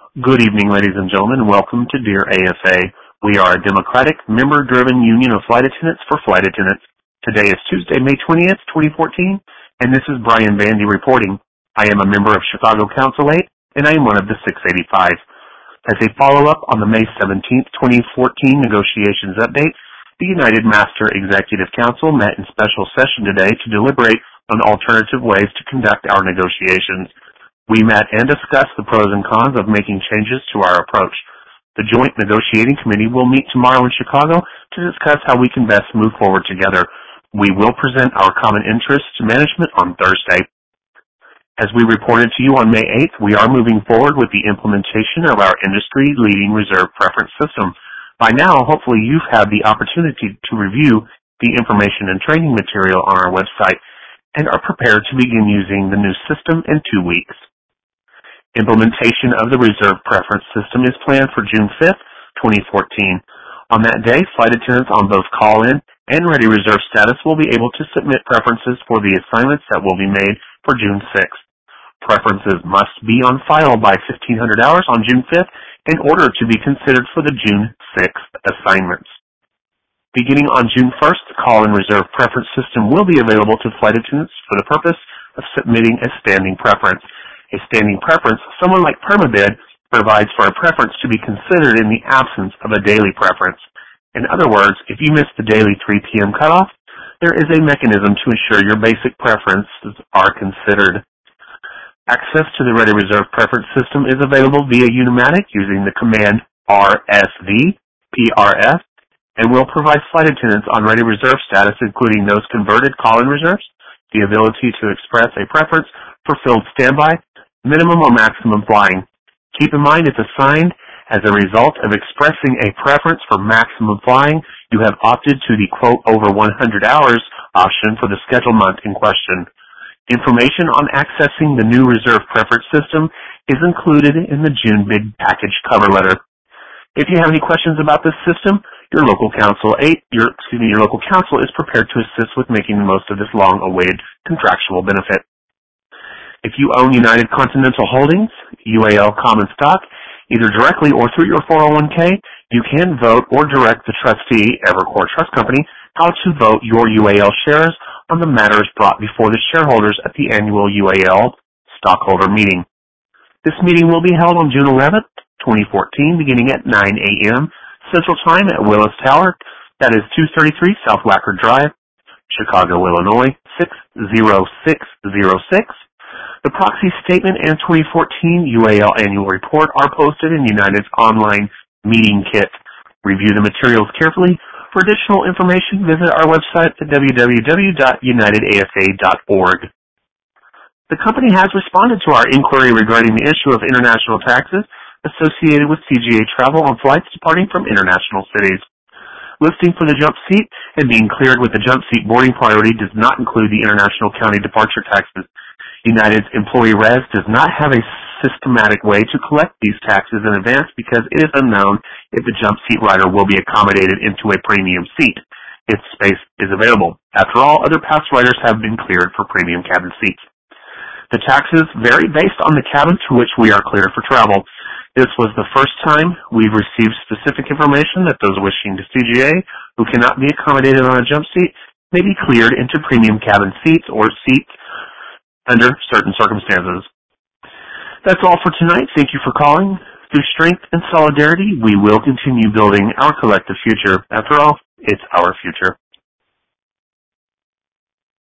Good evening, ladies and gentlemen. Welcome to Dear AFA. We are a democratic, member-driven union of flight attendants for flight attendants. Today is Tuesday, May 20th, 2014, and this is Brian Bandy reporting. I am a member of Chicago Council 8, and I am one of the 685. As a follow-up on the May 17th, 2014 negotiations update, the United Master Executive Council met in special session today to deliberate on alternative ways to conduct our negotiations. We met and discussed the pros and cons of making changes to our approach. The Joint Negotiating Committee will meet tomorrow in Chicago to discuss how we can best move forward together. We will present our common interests to management on Thursday. As we reported to you on May 8th, we are moving forward with the implementation of our industry-leading reserve preference system. By now, hopefully you've had the opportunity to review the information and training material on our website and are prepared to begin using the new system in 2 weeks. Implementation of the reserve preference system is planned for June 5th, 2014. On that day, flight attendants on both call-in and ready reserve status will be able to submit preferences for the assignments that will be made for June 6th. Preferences must be on file by 1500 hours on June 5th in order to be considered for the June 6th assignments. Beginning on June 1st, the call-in reserve preference system will be available to flight attendants for the purpose of submitting a standing preference. A standing preference, somewhat like Permabid, provides for a preference to be considered in the absence of a daily preference. In other words, if you miss the daily 3 p.m. cutoff, there is a mechanism to ensure your basic preferences are considered. Access to the Ready Reserve Preference System is available via Unimatic using the command RSV-PRF and will provide flight attendants on Ready Reserve status, including those converted call-in reserves, the ability to express a preference for filled standby, minimum or maximum flying. Keep in mind it's assigned as a result of expressing a preference for maximum flying. You have opted to the quote over 100 hours option for the schedule month in question. Information on accessing the new reserve preference system is included in the June bid package cover letter. If you have any questions about this system, your local council is prepared to assist with making the most of this long-awaited contractual benefit. If you own United Continental Holdings, UAL common stock, either directly or through your 401k, you can vote or direct the trustee, Evercore Trust Company, how to vote your UAL shares on the matters brought before the shareholders at the annual UAL stockholder meeting. This meeting will be held on June 11th, 2014, beginning at 9 a.m. Central Time at Willis Tower, that is 233 South Wacker Drive, Chicago, Illinois, 60606. The proxy statement and 2014 UAL annual report are posted in United's online meeting kit. Review the materials carefully. For additional information, visit our website at www.unitedafa.org. The company has responded to our inquiry regarding the issue of international taxes associated with CGA travel on flights departing from international cities. Listing for the jump seat and being cleared with the jump seat boarding priority does not include the international county departure taxes. United's employee res does not have a systematic way to collect these taxes in advance because it is unknown if the jump seat rider will be accommodated into a premium seat if space is available. After all, other past riders have been cleared for premium cabin seats. The taxes vary based on the cabin to which we are cleared for travel. This was the first time we've received specific information that those wishing to CGA who cannot be accommodated on a jump seat may be cleared into premium cabin seats or seats under certain circumstances. That's all for tonight. Thank you for calling. Through strength and solidarity, we will continue building our collective future. After all, it's our future.